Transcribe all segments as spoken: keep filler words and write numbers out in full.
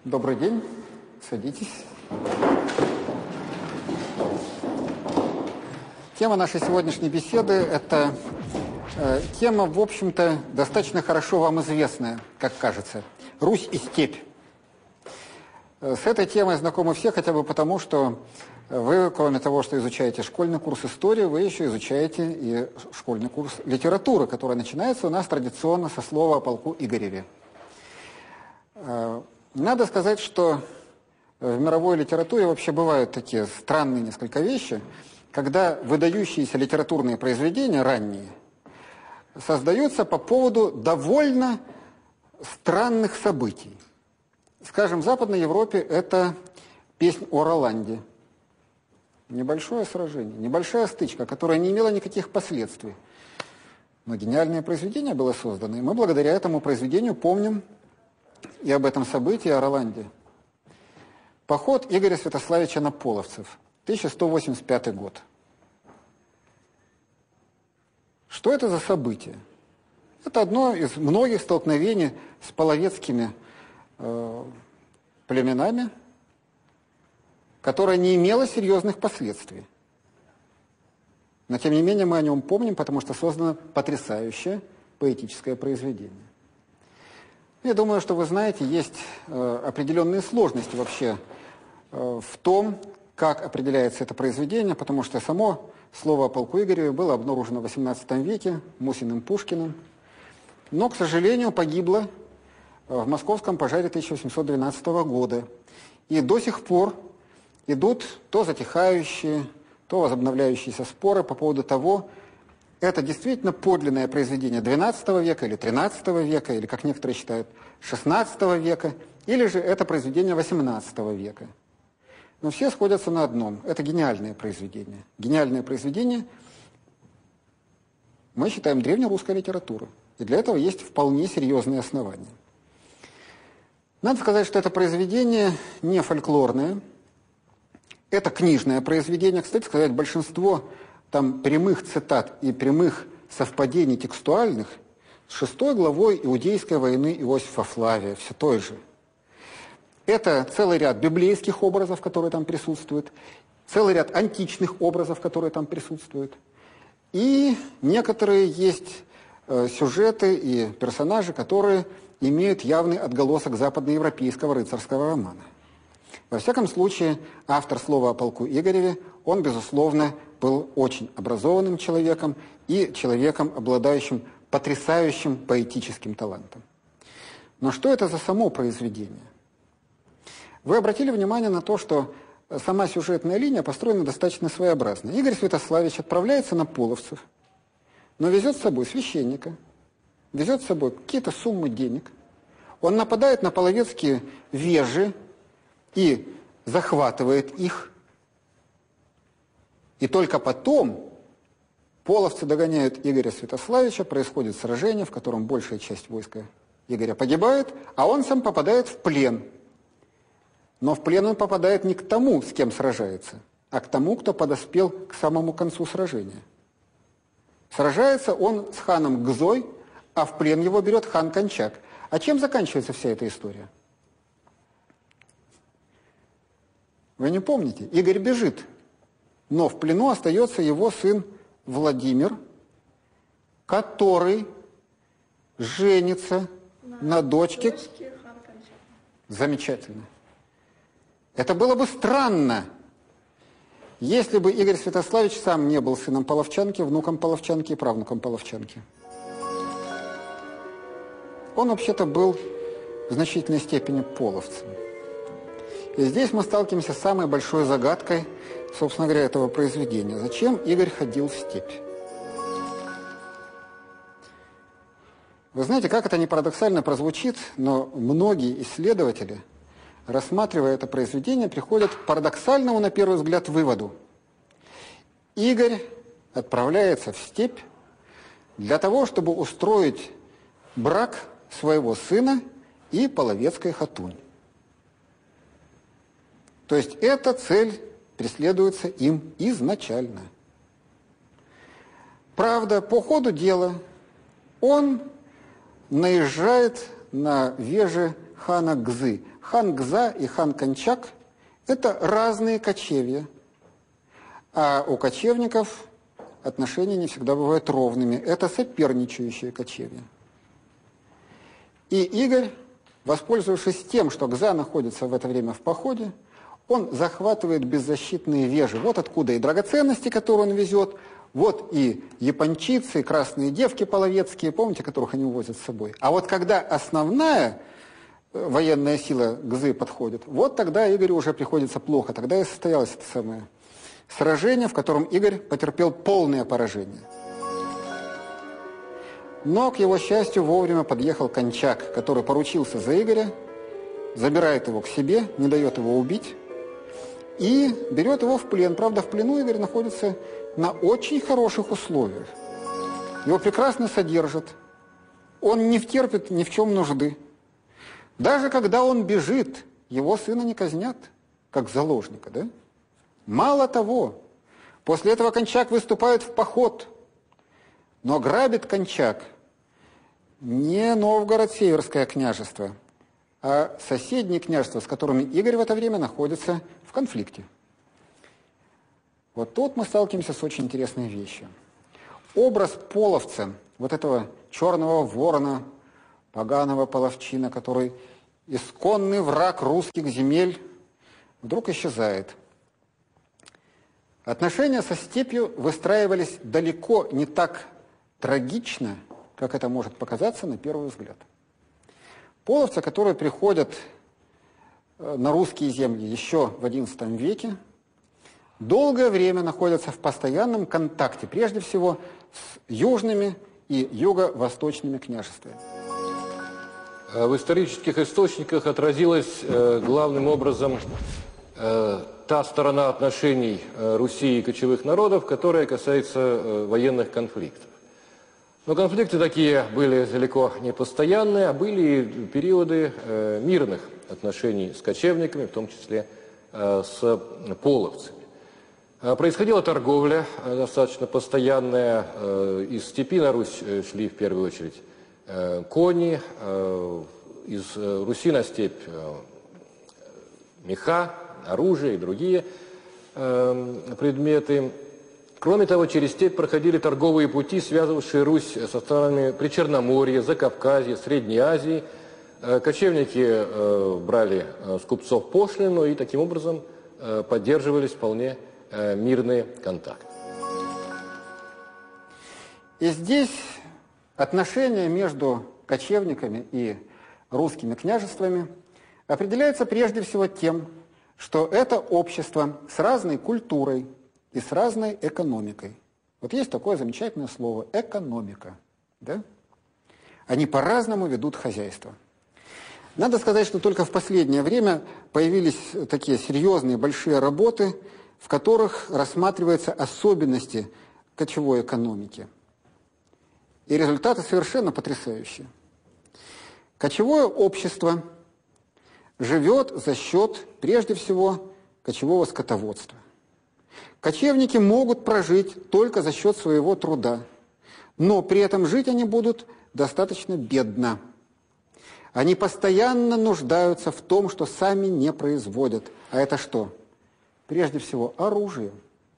Добрый день, садитесь. Тема нашей сегодняшней беседы – это э, тема, в общем-то, достаточно хорошо вам известная, как кажется. Русь и степь. С этой темой знакомы все хотя бы потому, что вы, кроме того, что изучаете школьный курс истории, вы еще изучаете и школьный курс литературы, который начинается у нас традиционно со слова о полку Игореве. Надо сказать, что в мировой литературе вообще бывают такие странные несколько вещи, когда выдающиеся литературные произведения, ранние, создаются по поводу довольно странных событий. Скажем, в Западной Европе это песнь о Роланде. Небольшое сражение, небольшая стычка, которая не имела никаких последствий. Но гениальное произведение было создано, и мы благодаря этому произведению помним и об этом событии, о Роланде. Поход Игоря Святославича на половцев, тысяча сто восемьдесят пятый год. Что это за событие? Это одно из многих столкновений с половецкими э, племенами, которое не имело серьезных последствий. Но, тем не менее, мы о нем помним, потому что создано потрясающее поэтическое произведение. Я думаю, что вы знаете, есть э, определенные сложности вообще э, в том, как определяется это произведение, потому что само слово о полку Игореве было обнаружено в восемнадцатом веке Мусиным Пушкиным, но, к сожалению, погибло в московском пожаре тысяча восемьсот двенадцатого года. И до сих пор идут то затихающие, то возобновляющиеся споры по поводу того, это действительно подлинное произведение двенадцатого века или тринадцатого века, или, как некоторые считают, шестнадцатого века, или же это произведение восемнадцатого века. Но все сходятся на одном. Это гениальное произведение. Гениальное произведение, мы считаем, древнерусской литературы. И для этого есть вполне серьезные основания. Надо сказать, что это произведение не фольклорное. Это книжное произведение. Кстати сказать, большинство там прямых цитат и прямых совпадений текстуальных с шестой главой Иудейской войны Иосифа Флавия, все той же. Это целый ряд библейских образов, которые там присутствуют, целый ряд античных образов, которые там присутствуют. И некоторые есть э, сюжеты и персонажи, которые имеют явный отголосок западноевропейского рыцарского романа. Во всяком случае, автор слова о полку Игореве, он, безусловно, был очень образованным человеком и человеком, обладающим потрясающим поэтическим талантом. Но что это за само произведение? Вы обратили внимание на то, что сама сюжетная линия построена достаточно своеобразно. Игорь Святославич отправляется на половцев, но везет с собой священника, везет с собой какие-то суммы денег. Он нападает на половецкие вежи и захватывает их. И только потом половцы догоняют Игоря Святославича, происходит сражение, в котором большая часть войска Игоря погибает, а он сам попадает в плен. Но в плен он попадает не к тому, с кем сражается, а к тому, кто подоспел к самому концу сражения. Сражается он с ханом Гзой, а в плен его берет хан Кончак. А чем заканчивается вся эта история? Вы не помните? Игорь бежит, но в плену остается его сын Владимир, который женится на, на дочке. дочке Замечательно. Это было бы странно, если бы Игорь Святославич сам не был сыном половчанки, внуком половчанки и правнуком половчанки. Он вообще-то был в значительной степени половцем. И здесь мы сталкиваемся с самой большой загадкой, собственно говоря, этого произведения. Зачем Игорь ходил в степь? Вы знаете, как это ни парадоксально прозвучит, но многие исследователи, рассматривая это произведение, приходят к парадоксальному, на первый взгляд, выводу. Игорь отправляется в степь для того, чтобы устроить брак своего сына и половецкой хатунь. То есть эта цель преследуется им изначально. Правда, по ходу дела он наезжает на вежи хана Гзы. Хан Гза и хан Кончак – это разные кочевья. А у кочевников отношения не всегда бывают ровными. Это соперничающие кочевья. И Игорь, воспользовавшись тем, что Гза находится в это время в походе, он захватывает беззащитные вежи. Вот откуда и драгоценности, которые он везет, вот и япончицы, и красные девки половецкие, помните, которых они увозят с собой. А вот когда основная военная сила Гзы подходит, вот тогда Игорю уже приходится плохо. Тогда и состоялось это самое сражение, в котором Игорь потерпел полное поражение. Но, к его счастью, вовремя подъехал Кончак, который поручился за Игоря, забирает его к себе, не дает его убить и берет его в плен. Правда, в плену Игорь находится на очень хороших условиях. Его прекрасно содержат. Он не втерпит ни в чем нужды. Даже когда он бежит, его сына не казнят, как заложника, да? Мало того, после этого Кончак выступает в поход. Но грабит Кончак не Новгород, Северское княжество, а соседние княжества, с которыми Игорь в это время находится в конфликте. Вот тут мы сталкиваемся с очень интересной вещью. Образ половца, вот этого черного ворона, поганого половчина, который исконный враг русских земель, вдруг исчезает. Отношения со степью выстраивались далеко не так трагично, как это может показаться на первый взгляд. Половцы, которые приходят на русские земли еще в одиннадцатом веке, долгое время находятся в постоянном контакте, прежде всего с южными и юго-восточными княжествами. В исторических источниках отразилась э, главным образом э, та сторона отношений э, Руси и кочевых народов, которая касается э, военных конфликтов. Но конфликты такие были далеко не постоянные, а были периоды э, мирных отношений с кочевниками, в том числе э, с половцами. Происходила торговля достаточно постоянная. Из степи на Русь шли в первую очередь кони, из Руси на степь меха, оружие и другие предметы. Кроме того, через степь проходили торговые пути, связывавшие Русь со странами Причерноморья, Закавказья, Средней Азии. Кочевники брали с купцов пошлину и таким образом поддерживались вполне мирные контакты. И здесь отношения между кочевниками и русскими княжествами определяются прежде всего тем, что это общество с разной культурой и с разной экономикой. Вот есть такое замечательное слово – экономика. Да? Они по-разному ведут хозяйство. Надо сказать, что только в последнее время появились такие серьезные большие работы, в которых рассматриваются особенности кочевой экономики. И результаты совершенно потрясающие. Кочевое общество живет за счет, прежде всего, кочевого скотоводства. Кочевники могут прожить только за счет своего труда, но при этом жить они будут достаточно бедно. Они постоянно нуждаются в том, что сами не производят. А это что? Прежде всего, оружие.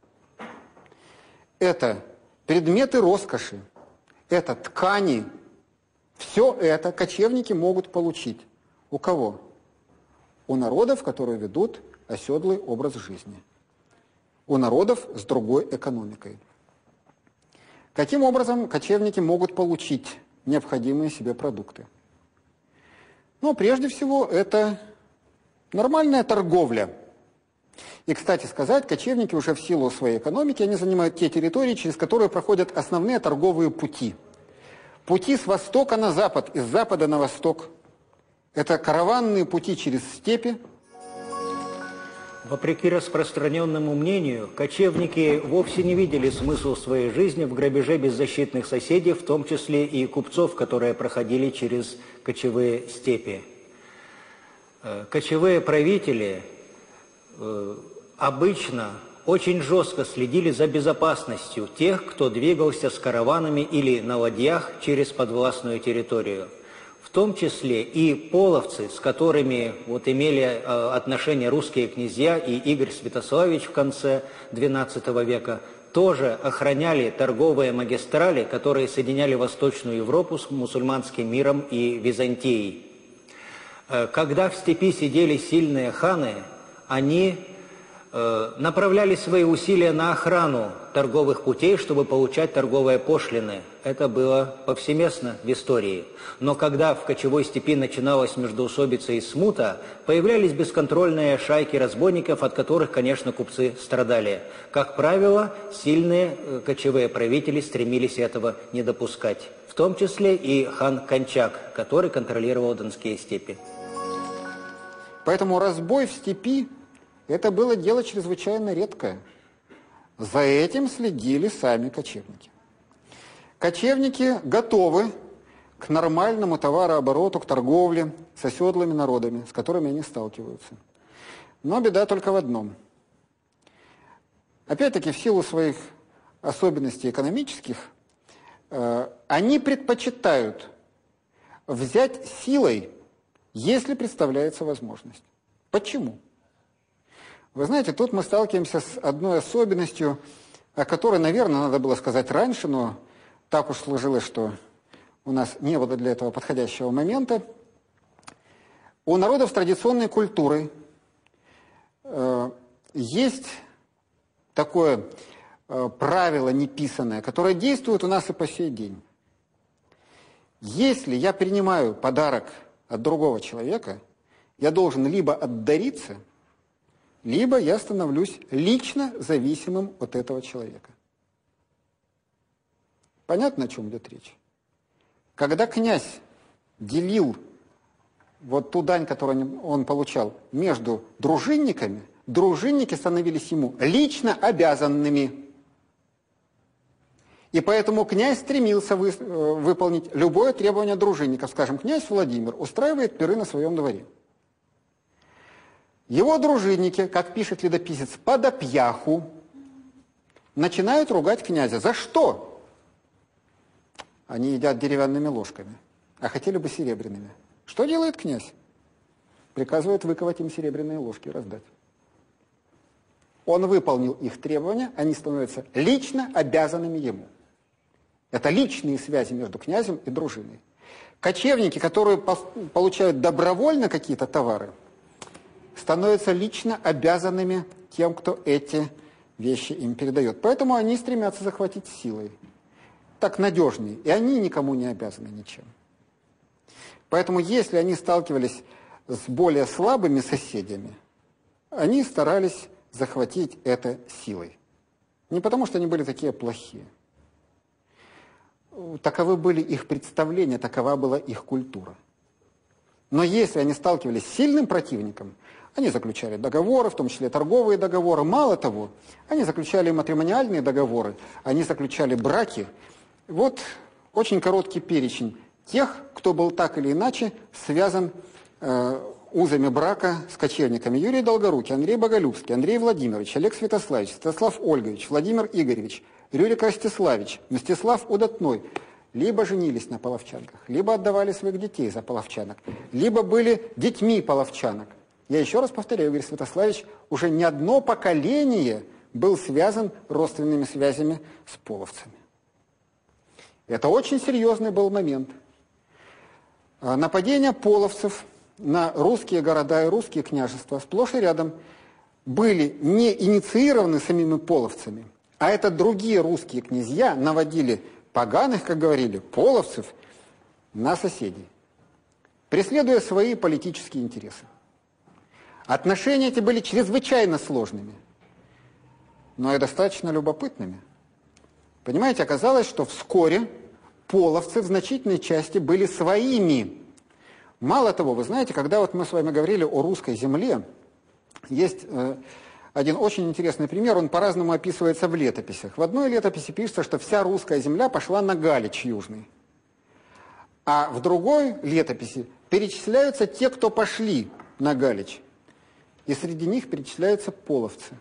Это предметы роскоши, это ткани. Все это кочевники могут получить. У кого? У народов, которые ведут оседлый образ жизни. У народов с другой экономикой. Каким образом кочевники могут получить необходимые себе продукты? Ну, прежде всего, это нормальная торговля. И, кстати сказать, кочевники уже в силу своей экономики, они занимают те территории, через которые проходят основные торговые пути. Пути с востока на запад, из запада на восток. Это караванные пути через степи. Вопреки распространенному мнению, кочевники вовсе не видели смысл своей жизни в грабеже беззащитных соседей, в том числе и купцов, которые проходили через кочевые степи. Кочевые правители обычно очень жестко следили за безопасностью тех, кто двигался с караванами или на ладьях через подвластную территорию. В том числе и половцы, с которыми вот имели э, отношения русские князья и Игорь Святославич в конце двенадцатого века, тоже охраняли торговые магистрали, которые соединяли Восточную Европу с мусульманским миром и Византией. Э, когда в степи сидели сильные ханы, они э, направляли свои усилия на охрану торговых путей, чтобы получать торговые пошлины. Это было повсеместно в истории. Но когда в кочевой степи начиналась междоусобица и смута, появлялись бесконтрольные шайки разбойников, от которых, конечно, купцы страдали. Как правило, сильные кочевые правители стремились этого не допускать. В том числе и хан Кончак, который контролировал донские степи. Поэтому разбой в степи – это было дело чрезвычайно редкое. За этим следили сами кочевники. Кочевники готовы к нормальному товарообороту, к торговле с оседлыми народами, с которыми они сталкиваются. Но беда только в одном. Опять-таки, в силу своих особенностей экономических, э, они предпочитают взять силой, если представляется возможность. Почему? Вы знаете, тут мы сталкиваемся с одной особенностью, о которой, наверное, надо было сказать раньше, но так уж сложилось, что у нас не было для этого подходящего момента. У народов с традиционной культурой э, есть такое э, правило неписанное, которое действует у нас и по сей день. Если я принимаю подарок от другого человека, я должен либо отдариться, либо я становлюсь лично зависимым от этого человека. Понятно, о чем идет речь? Когда князь делил вот ту дань, которую он получал, между дружинниками, дружинники становились ему лично обязанными. И поэтому князь стремился вы, выполнить любое требование дружинников. Скажем, князь Владимир устраивает пиры на своем дворе. Его дружинники, как пишет летописец, подопьяху, начинают ругать князя. За что? Они едят деревянными ложками, а хотели бы серебряными. Что делает князь? Приказывает выковать им серебряные ложки и раздать. Он выполнил их требования, они становятся лично обязанными ему. Это личные связи между князем и дружиной. Кочевники, которые получают добровольно какие-то товары, становятся лично обязанными тем, кто эти вещи им передает. Поэтому они стремятся захватить силой. Так надежнее. И они никому не обязаны ничем. Поэтому если они сталкивались с более слабыми соседями, они старались захватить это силой. Не потому, что они были такие плохие. Таковы были их представления, такова была их культура. Но если они сталкивались с сильным противником, они заключали договоры, в том числе торговые договоры. Мало того, они заключали матримониальные договоры, они заключали браки. Вот очень короткий перечень тех, кто был так или иначе связан э, узами брака с кочевниками. Юрий Долгорукий, Андрей Боголюбский, Андрей Владимирович, Олег Святославич, Святослав Ольгович, Владимир Игоревич, Рюрик Ростиславич, Мстислав Удатной. Либо женились на половчанках, либо отдавали своих детей за половчанок, либо были детьми половчанок. Я еще раз повторяю, Игорь Святославич уже не одно поколение был связан родственными связями с половцами. Это очень серьезный был момент. Нападения половцев на русские города и русские княжества сплошь и рядом были не инициированы самими половцами, а это другие русские князья наводили поганых, как говорили, половцев на соседей, преследуя свои политические интересы. Отношения эти были чрезвычайно сложными, но и достаточно любопытными. Понимаете, оказалось, что вскоре половцы в значительной части были своими. Мало того, вы знаете, когда вот мы с вами говорили о русской земле, есть э, один очень интересный пример, он по-разному описывается в летописях. В одной летописи пишется, что вся русская земля пошла на Галич Южный. А в другой летописи перечисляются те, кто пошли на Галич. И среди них перечисляются половцы.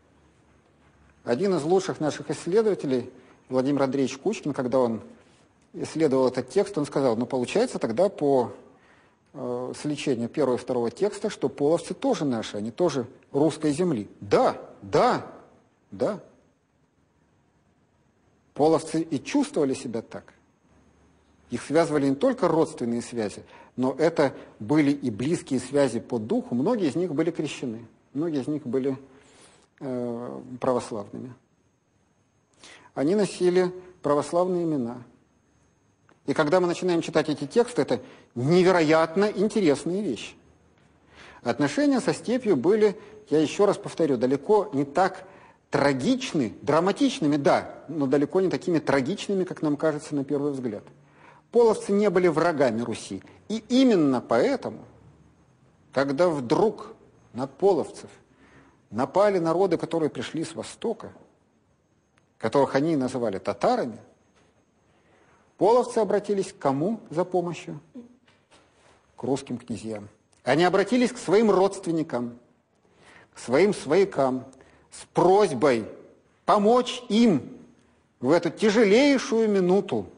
Один из лучших наших исследователей, Владимир Андреевич Кучкин, когда он исследовал этот текст, он сказал, ну, получается тогда по э, сличению первого и второго текста, что половцы тоже наши, они тоже русской земли. Да, да, да. Половцы и чувствовали себя так. Их связывали не только родственные связи, но это были и близкие связи по духу. Многие из них были крещены, многие из них были э, православными. Они носили православные имена. И когда мы начинаем читать эти тексты, это невероятно интересные вещи. Отношения со степью были, я еще раз повторю, далеко не так трагичны, драматичными, да, но далеко не такими трагичными, как нам кажется на первый взгляд. Половцы не были врагами Руси. И именно поэтому, когда вдруг на половцев напали народы, которые пришли с Востока, которых они называли татарами, половцы обратились к кому за помощью? К русским князьям. Они обратились к своим родственникам, к своим своякам с просьбой помочь им в эту тяжелейшую минуту.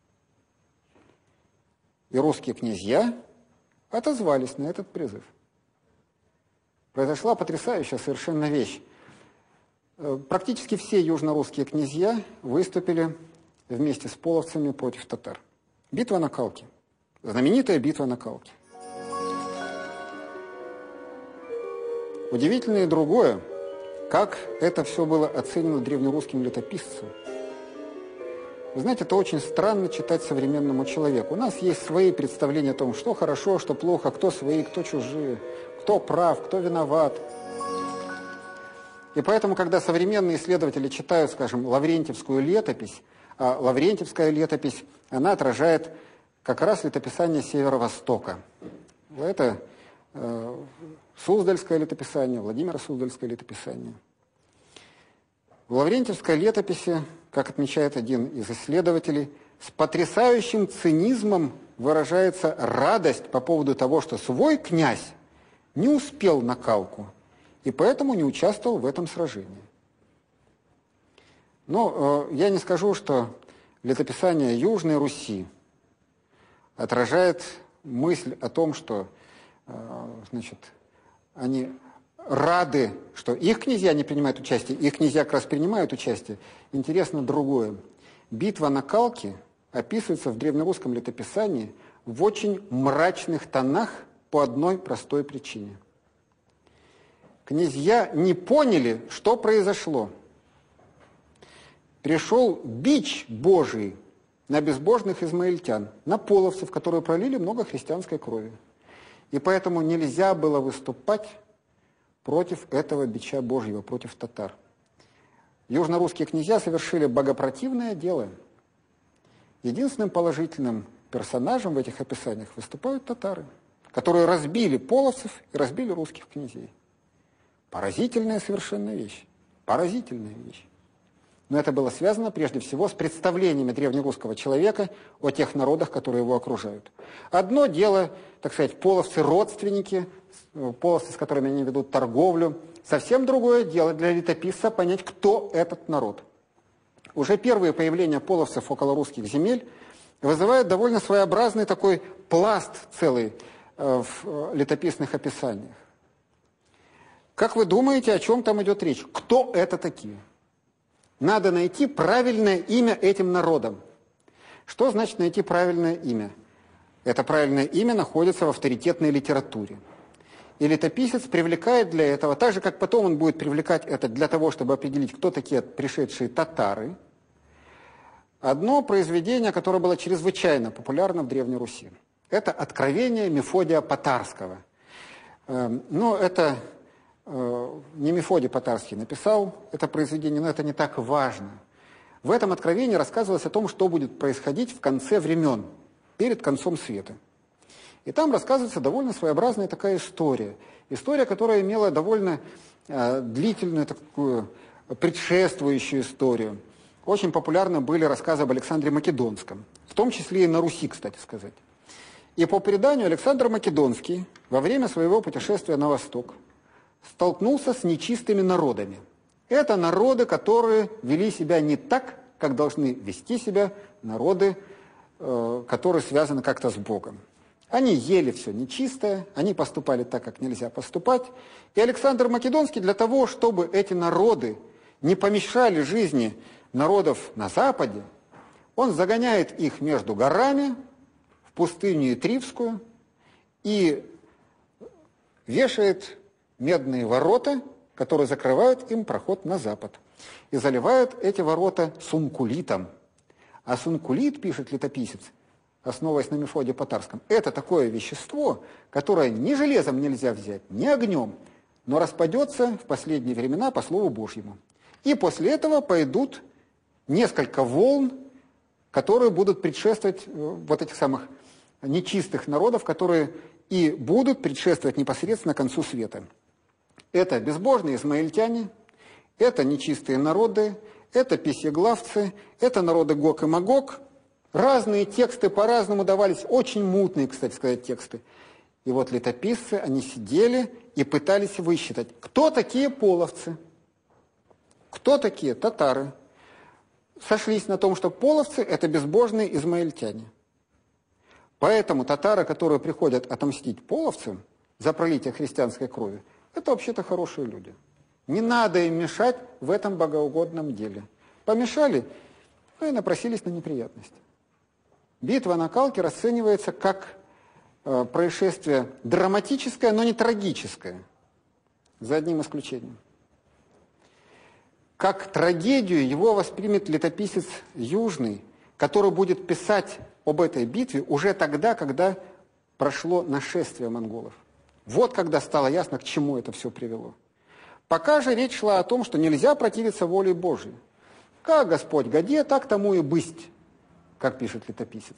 И русские князья отозвались на этот призыв. Произошла потрясающая совершенно вещь. Практически все южнорусские князья выступили вместе с половцами против татар. Битва на Калке. Знаменитая битва на Калке. Удивительно и другое, как это все было оценено древнерусским летописцем. Вы знаете, это очень странно читать современному человеку. У нас есть свои представления о том, что хорошо, что плохо, кто свои, кто чужие, кто прав, кто виноват. И поэтому, когда современные исследователи читают, скажем, Лаврентьевскую летопись, а Лаврентьевская летопись, она отражает как раз летописание Северо-Востока. Это э, Суздальское летописание, Владимира Суздальское летописание. В Лаврентьевской летописи, как отмечает один из исследователей, с потрясающим цинизмом выражается радость по поводу того, что свой князь не успел на Калку и поэтому не участвовал в этом сражении. Но э, я не скажу, что летописание Южной Руси отражает мысль о том, что э, значит, они рады, что их князья не принимают участие, их князья как раз принимают участие. Интересно другое. Битва на Калке описывается в древнерусском летописании в очень мрачных тонах по одной простой причине. Князья не поняли, что произошло. Пришел бич Божий на безбожных измаильтян, на половцев, которые пролили много христианской крови. И поэтому нельзя было выступать против этого бича Божьего, против татар. Южнорусские князья совершили богопротивное дело. Единственным положительным персонажем в этих описаниях выступают татары, которые разбили половцев и разбили русских князей. Поразительная совершенно вещь. Поразительная вещь. Но это было связано прежде всего с представлениями древнерусского человека о тех народах, которые его окружают. Одно дело, так сказать, половцы-родственники, половцы, с которыми они ведут торговлю. Совсем другое дело для летописца понять, кто этот народ. Уже первые появления половцев около русских земель вызывают довольно своеобразный такой пласт целый в летописных описаниях. Как вы думаете, о чем там идет речь? Кто это такие? Надо найти правильное имя этим народам. Что значит найти правильное имя? Это правильное имя находится в авторитетной литературе. И летописец привлекает для этого, так же, как потом он будет привлекать это для того, чтобы определить, кто такие пришедшие татары, одно произведение, которое было чрезвычайно популярно в Древней Руси. Это «Откровение Мефодия Потарского». Но это не Мефодий Потарский написал это произведение, но это не так важно. В этом откровении рассказывалось о том, что будет происходить в конце времен, перед концом света. И там рассказывается довольно своеобразная такая история. История, которая имела довольно э, длительную такую предшествующую историю. Очень популярны были рассказы об Александре Македонском, в том числе и на Руси, кстати сказать. И по преданию Александр Македонский во время своего путешествия на восток столкнулся с нечистыми народами. Это народы, которые вели себя не так, как должны вести себя народы э, которые связаны как-то с Богом. Они ели все нечистое, они поступали так, как нельзя поступать. И Александр Македонский для того, чтобы эти народы не помешали жизни народов на Западе, он загоняет их между горами, в пустыню Итривскую, и вешает медные ворота, которые закрывают им проход на Запад. И заливают эти ворота сункулитом. А сункулит, пишет летописец, основываясь на Мефодии Потарском, это такое вещество, которое ни железом нельзя взять, ни огнем, но распадется в последние времена по Слову Божьему. И после этого пойдут несколько волн, которые будут предшествовать вот этих самых нечистых народов, которые и будут предшествовать непосредственно концу света. Это безбожные измаильтяне, это нечистые народы, это песеглавцы, это народы Гог и Магог. Разные тексты по-разному давались, очень мутные, кстати сказать, тексты. И вот летописцы, они сидели и пытались высчитать, кто такие половцы, кто такие татары. Сошлись на том, что половцы – это безбожные измаильтяне. Поэтому татары, которые приходят отомстить половцам за пролитие христианской крови, это вообще-то хорошие люди. Не надо им мешать в этом богоугодном деле. Помешали, ну и напросились на неприятности. Битва на Калке расценивается как э, происшествие драматическое, но не трагическое, за одним исключением. Как трагедию его воспримет летописец Южный, который будет писать об этой битве уже тогда, когда прошло нашествие монголов. Вот когда стало ясно, к чему это все привело. Пока же речь шла о том, что нельзя противиться воле Божьей. Как Господь годе, так тому и бысть, как пишет летописец.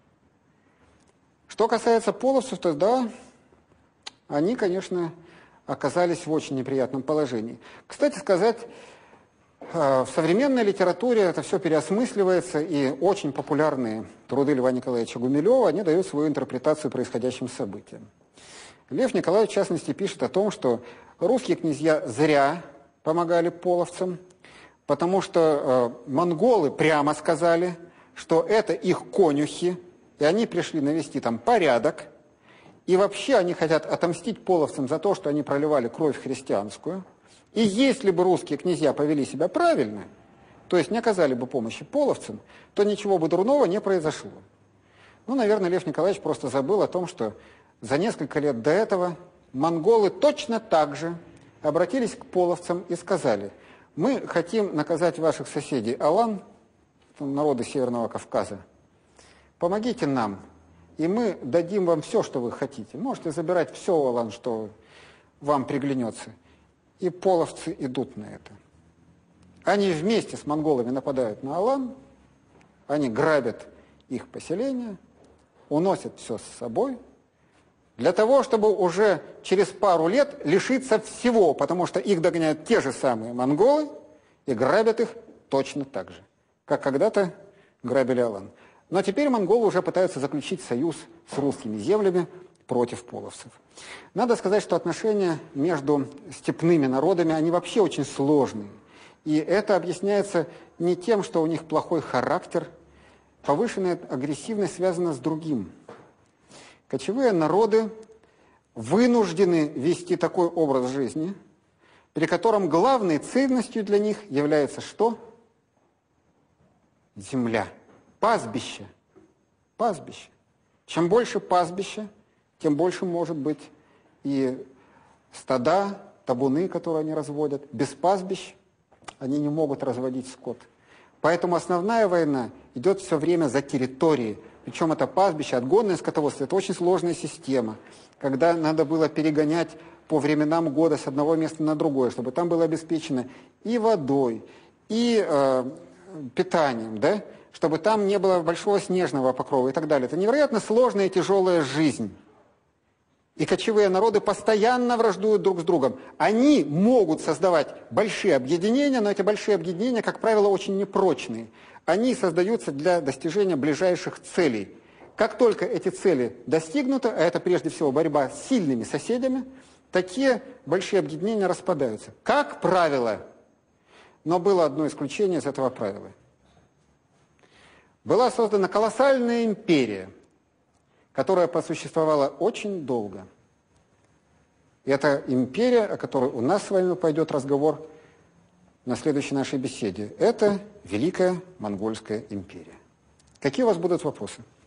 Что касается половцев, то да, они, конечно, оказались в очень неприятном положении. Кстати сказать, в современной литературе это все переосмысливается, и очень популярные труды Льва Николаевича Гумилева, они дают свою интерпретацию происходящим событиям. Лев Николаевич, в частности, пишет о том, что русские князья зря помогали половцам, потому что э, монголы прямо сказали, что это их конюхи, и они пришли навести там порядок, и вообще они хотят отомстить половцам за то, что они проливали кровь христианскую. И если бы русские князья повели себя правильно, то есть не оказали бы помощи половцам, то ничего бы дурного не произошло. Ну, наверное, Лев Николаевич просто забыл о том, что за несколько лет до этого монголы точно так же обратились к половцам и сказали: мы хотим наказать ваших соседей алан, народы Северного Кавказа, помогите нам, и мы дадим вам все, что вы хотите. Можете забирать все, алан, что вам приглянется. И половцы идут на это. Они вместе с монголами нападают на алан, они грабят их поселения, уносят все с собой, для того, чтобы уже через пару лет лишиться всего, потому что их догоняют те же самые монголы и грабят их точно так же, как когда-то грабили алан. Но теперь монголы уже пытаются заключить союз с русскими землями против половцев. Надо сказать, что отношения между степными народами, они вообще очень сложные. И это объясняется не тем, что у них плохой характер. Повышенная агрессивность связана с другим. Кочевые народы вынуждены вести такой образ жизни, при котором главной ценностью для них является что? Земля. Пастбище. Пастбище. Чем больше пастбища, тем больше может быть и стада, табуны, которые они разводят. Без пастбищ они не могут разводить скот. Поэтому основная война идет все время за территорией. Причем это пастбище, отгонное скотоводство, это очень сложная система, когда надо было перегонять по временам года с одного места на другое, чтобы там было обеспечено и водой, и э, питанием, да? Чтобы там не было большого снежного покрова и так далее. Это невероятно сложная и тяжелая жизнь. И кочевые народы постоянно враждуют друг с другом. Они могут создавать большие объединения, но эти большие объединения, как правило, очень непрочные. Они создаются для достижения ближайших целей. Как только эти цели достигнуты, а это прежде всего борьба с сильными соседями, такие большие объединения распадаются. Как правило. Но было одно исключение из этого правила. была создана колоссальная империя, которая просуществовала очень долго. И это империя, о которой у нас с вами пойдет разговор на следующей нашей беседе. Это Великая Монгольская империя. Какие у вас будут вопросы?